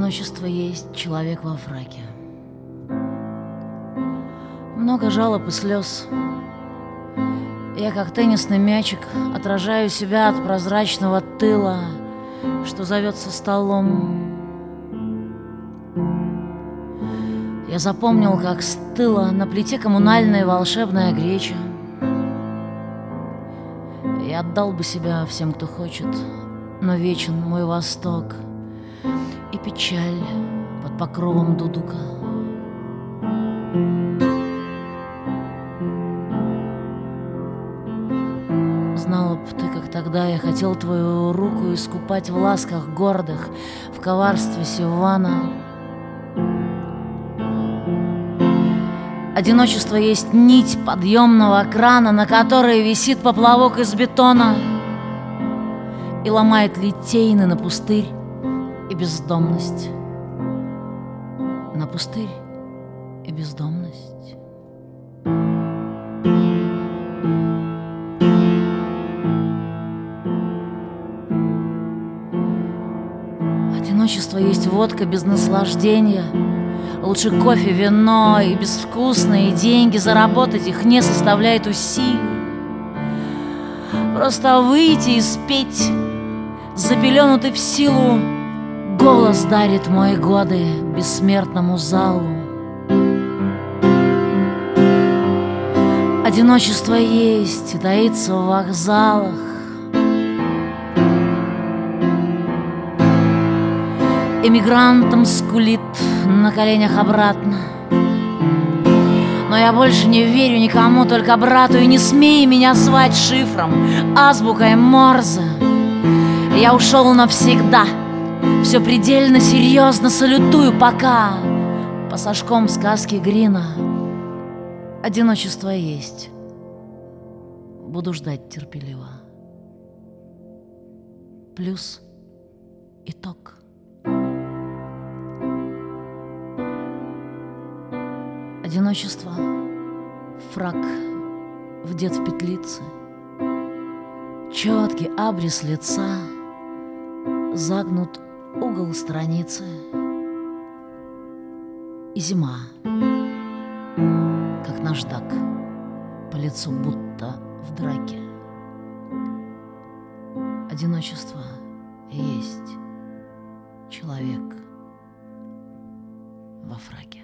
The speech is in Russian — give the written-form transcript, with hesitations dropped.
Одиночество есть человек во фраке. Много жалоб и слез. Я, как теннисный мячик, отражаю себя от прозрачного тыла, что зовется столом. Я запомнил, как стыла на плите коммунальная волшебная греча. Я отдал бы себя всем, кто хочет, но вечен мой восток и печаль под покровом дудука. Знала б ты, как тогда я хотел твою руку искупать в ласках гордых, в коварстве Сивана. Одиночество есть нить подъемного крана, на которой висит поплавок из бетона и ломает литейны на пустырь и бездомность. На пустырь и бездомность. Одиночество есть водка без наслаждения. Лучше кофе, вино и безвкусные деньги. Заработать их не составляет усилий. Просто выйти и спеть. Запеленутый в силу голос дарит мои годы бессмертному залу. Одиночество есть и таится в вокзалах. Эмигрантом скулит на коленях обратно. Но я больше не верю никому, только брату. И не смей меня звать шифром, азбукой Морзе. Я ушел навсегда. Все предельно серьезно салютую пока. Пассажком сказки Грина. Одиночество есть. Буду ждать терпеливо. Плюс итог. Одиночество, фрак вдет в петлицы, четкий абрис лица, загнут угол страницы. И зима, как наждак, по лицу будто в драке. Одиночество есть человек во фраке.